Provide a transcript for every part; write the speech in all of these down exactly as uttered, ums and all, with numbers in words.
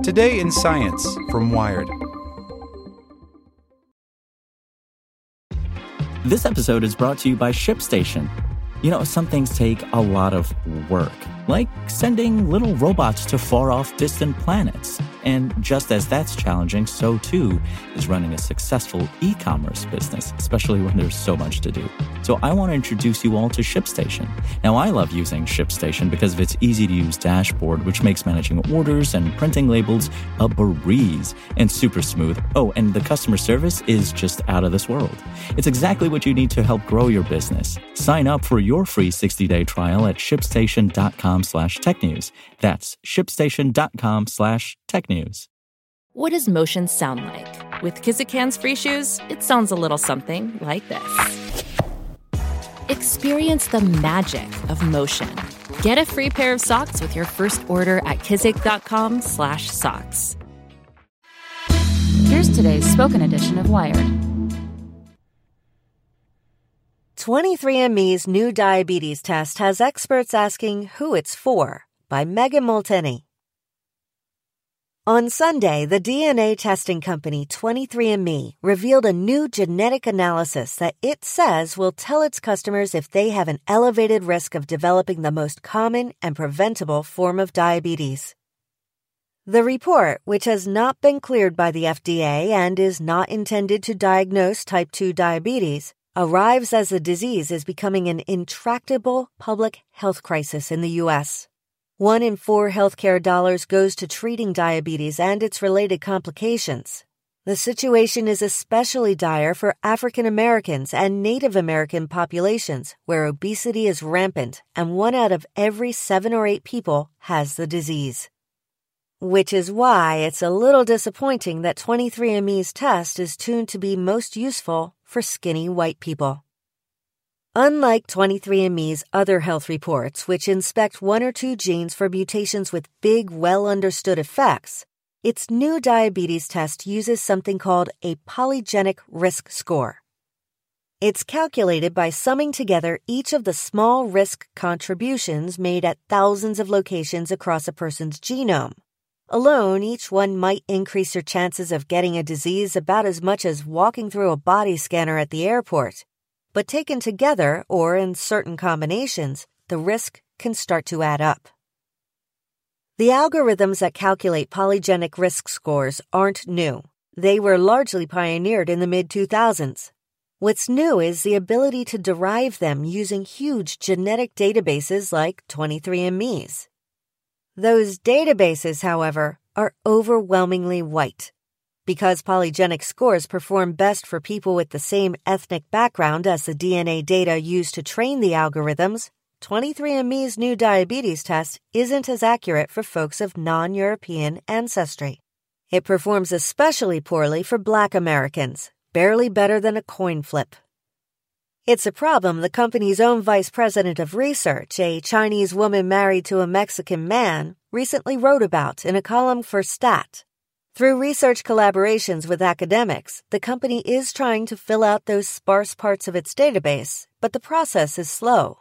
Today in Science from Wired. This episode is brought to you by ShipStation. You know, some things take a lot of work, like sending little robots to far-off distant planets. And just as that's challenging, so too is running a successful e-commerce business, especially when there's so much to do. So I want to introduce you all to ShipStation. Now, I love using ShipStation because of its easy-to-use dashboard, which makes managing orders and printing labels a breeze and super smooth. Oh, and the customer service is just out of this world. It's exactly what you need to help grow your business. Sign up for your free sixty-day trial at shipstation.com slash technews. That's shipstation.com slash technews. What does motion sound like? With Kizikans free shoes, it sounds a little something like this. Experience the magic of motion. Get a free pair of socks with your first order at kizik.com slash socks. Here's today's spoken edition of Wired. twenty-three and me's new diabetes test has experts asking who it's for, by Megan Molteni. On Sunday, the D N A testing company twenty-three and me revealed a new genetic analysis that it says will tell its customers if they have an elevated risk of developing the most common and preventable form of diabetes. The report, which has not been cleared by the F D A and is not intended to diagnose type two diabetes, arrives as the disease is becoming an intractable public health crisis in the U S One in four healthcare dollars goes to treating diabetes and its related complications. The situation is especially dire for African Americans and Native American populations, where obesity is rampant and one out of every seven or eight people has the disease. Which is why it's a little disappointing that twenty-three and me's test is tuned to be most useful for skinny white people. Unlike twenty-three and me's other health reports, which inspect one or two genes for mutations with big, well-understood effects, its new diabetes test uses something called a polygenic risk score. It's calculated by summing together each of the small risk contributions made at thousands of locations across a person's genome. Alone, each one might increase your chances of getting a disease about as much as walking through a body scanner at the airport. But taken together, or in certain combinations, the risk can start to add up. The algorithms that calculate polygenic risk scores aren't new. They were largely pioneered in the mid two thousands. What's new is the ability to derive them using huge genetic databases like twenty-three and me's. Those databases, however, are overwhelmingly white. Because polygenic scores perform best for people with the same ethnic background as the D N A data used to train the algorithms, twenty-three and me's new diabetes test isn't as accurate for folks of non-European ancestry. It performs especially poorly for Black Americans, barely better than a coin flip. It's a problem the company's own vice president of research, a Chinese woman married to a Mexican man, recently wrote about in a column for Stat. Through research collaborations with academics, the company is trying to fill out those sparse parts of its database, but the process is slow.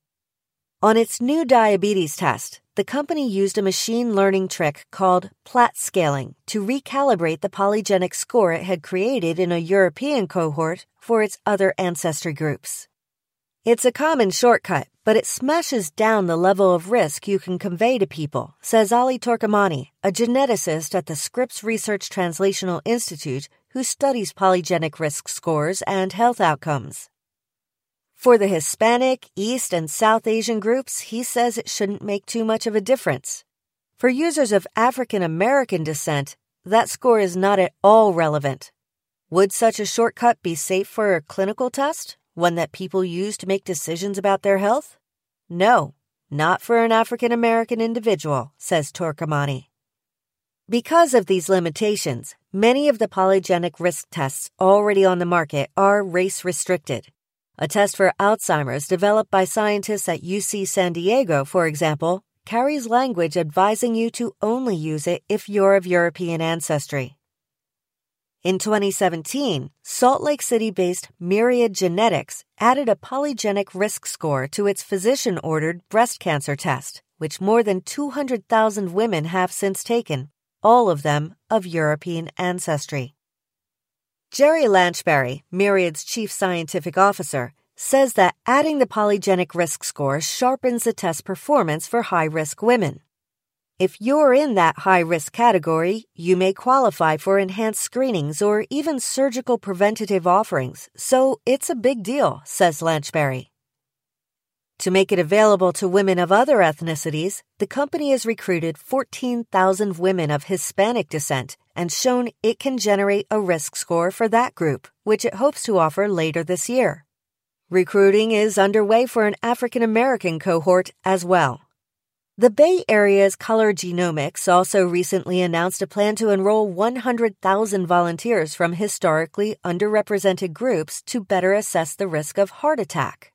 On its new diabetes test, the company used a machine learning trick called Platt scaling to recalibrate the polygenic score it had created in a European cohort for its other ancestry groups. It's a common shortcut, but it smashes down the level of risk you can convey to people, says Ali Torkamani, a geneticist at the Scripps Research Translational Institute who studies polygenic risk scores and health outcomes. For the Hispanic, East, and South Asian groups, he says it shouldn't make too much of a difference. For users of African American descent, that score is not at all relevant. Would such a shortcut be safe for a clinical test? One that people use to make decisions about their health? No, not for an African American individual, says Torkamani. Because of these limitations, many of the polygenic risk tests already on the market are race-restricted. A test for Alzheimer's developed by scientists at U C San Diego, for example, carries language advising you to only use it if you're of European ancestry. In twenty seventeen, Salt Lake City-based Myriad Genetics added a polygenic risk score to its physician-ordered breast cancer test, which more than two hundred thousand women have since taken. all of them of European ancestry. Jerry Lanchberry, Myriad's chief scientific officer, says that adding the polygenic risk score sharpens the test performance for high-risk women. If you're in that high-risk category, you may qualify for enhanced screenings or even surgical preventative offerings, so it's a big deal, says Lanchberry. To make it available to women of other ethnicities, the company has recruited fourteen thousand women of Hispanic descent and shown it can generate a risk score for that group, which it hopes to offer later this year. Recruiting is underway for an African American cohort as well. The Bay Area's Color Genomics also recently announced a plan to enroll one hundred thousand volunteers from historically underrepresented groups to better assess the risk of heart attack.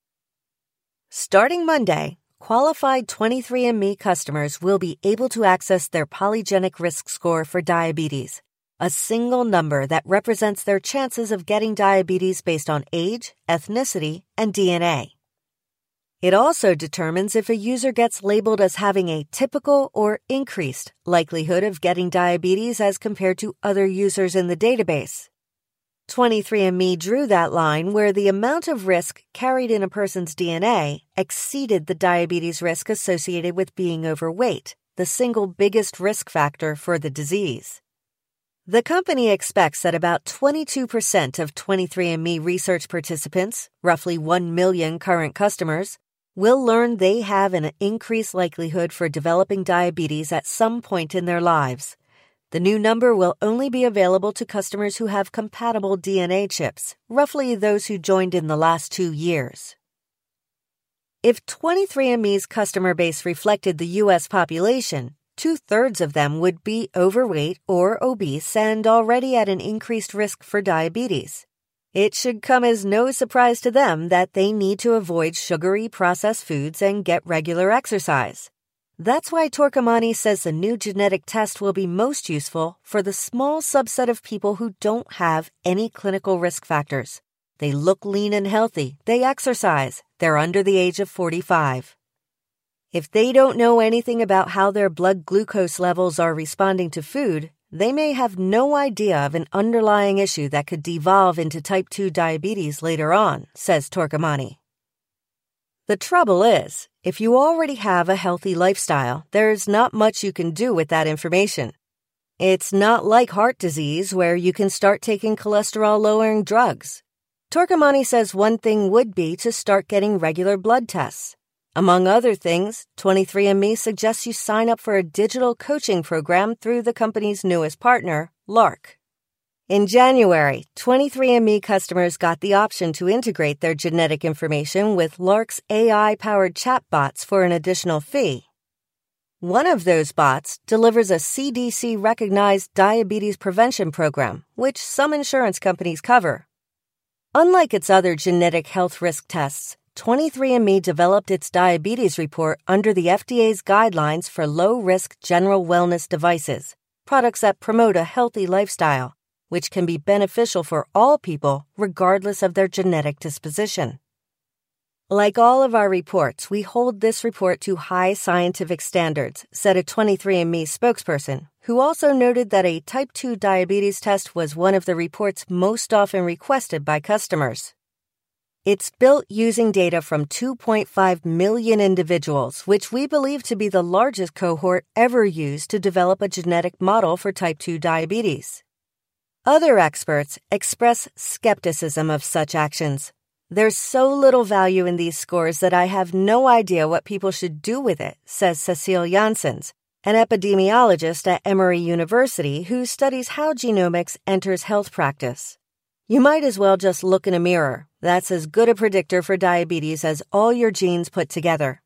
Starting Monday, qualified twenty-three and me customers will be able to access their polygenic risk score for diabetes, a single number that represents their chances of getting diabetes based on age, ethnicity, and D N A. It also determines if a user gets labeled as having a typical or increased likelihood of getting diabetes as compared to other users in the database. twenty-three and me drew that line where the amount of risk carried in a person's D N A exceeded the diabetes risk associated with being overweight, the single biggest risk factor for the disease. The company expects that about twenty-two percent of twenty-three and me research participants, roughly one million current customers, will learn they have an increased likelihood for developing diabetes at some point in their lives. The new number will only be available to customers who have compatible D N A chips, roughly those who joined in the last two years. If twenty-three and me's customer base reflected the U S population, two-thirds of them would be overweight or obese and already at an increased risk for diabetes. It should come as no surprise to them that they need to avoid sugary processed foods and get regular exercise. That's why Torquemani says the new genetic test will be most useful for the small subset of people who don't have any clinical risk factors. They look lean and healthy, they exercise, they're under the age of forty-five. If they don't know anything about how their blood glucose levels are responding to food, they may have no idea of an underlying issue that could devolve into type two diabetes later on, says Torquemani. The trouble is, if you already have a healthy lifestyle, there's not much you can do with that information. It's not like heart disease where you can start taking cholesterol-lowering drugs. Torquemani says one thing would be to start getting regular blood tests. Among other things, twenty-three and me suggests you sign up for a digital coaching program through the company's newest partner, Lark. In January, twenty-three and me customers got the option to integrate their genetic information with Lark's A I-powered chatbots for an additional fee. One of those bots delivers a C D C-recognized diabetes prevention program, which some insurance companies cover. Unlike its other genetic health risk tests, twenty-three and me developed its diabetes report under the F D A's guidelines for low-risk general wellness devices, products that promote a healthy lifestyle, which can be beneficial for all people regardless of their genetic disposition. Like all of our reports, we hold this report to high scientific standards, said a twenty-three and me spokesperson, who also noted that a type two diabetes test was one of the reports most often requested by customers. It's built using data from two point five million individuals, which we believe to be the largest cohort ever used to develop a genetic model for type two diabetes. Other experts express skepticism of such actions. There's so little value in these scores that I have no idea what people should do with it, says Cecile Janssens, an epidemiologist at Emory University who studies how genomics enters health practice. You might as well just look in a mirror. That's as good a predictor for diabetes as all your genes put together.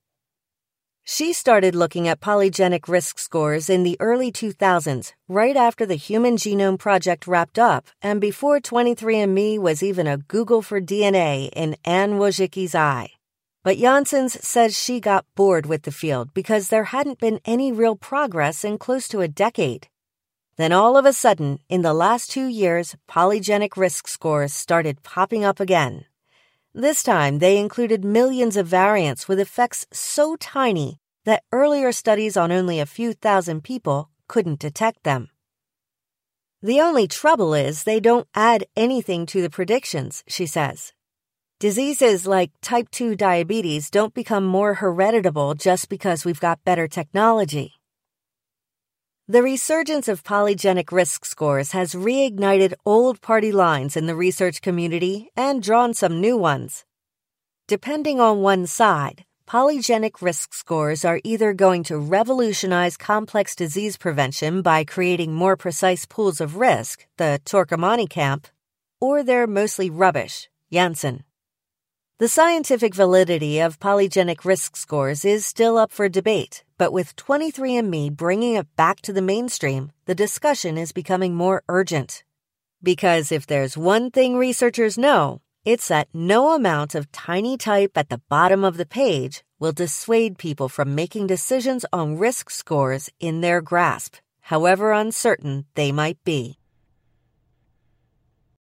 She started looking at polygenic risk scores in the early two thousands, right after the Human Genome Project wrapped up and before twenty-three and me was even a Google for D N A in Anne Wojcicki's eye. But Janssens says she got bored with the field because there hadn't been any real progress in close to a decade. Then all of a sudden, in the last two years, polygenic risk scores started popping up again. This time, they included millions of variants with effects so tiny that earlier studies on only a few thousand people couldn't detect them. The only trouble is they don't add anything to the predictions, she says. Diseases like type two diabetes don't become more hereditable just because we've got better technology. The resurgence of polygenic risk scores has reignited old party lines in the research community and drawn some new ones. Depending on one side, polygenic risk scores are either going to revolutionize complex disease prevention by creating more precise pools of risk, the Torquemani camp, or they're mostly rubbish, Janssen. The scientific validity of polygenic risk scores is still up for debate, but with twenty-three and me bringing it back to the mainstream, the discussion is becoming more urgent. Because if there's one thing researchers know, it's that no amount of tiny type at the bottom of the page will dissuade people from making decisions on risk scores in their grasp, however uncertain they might be.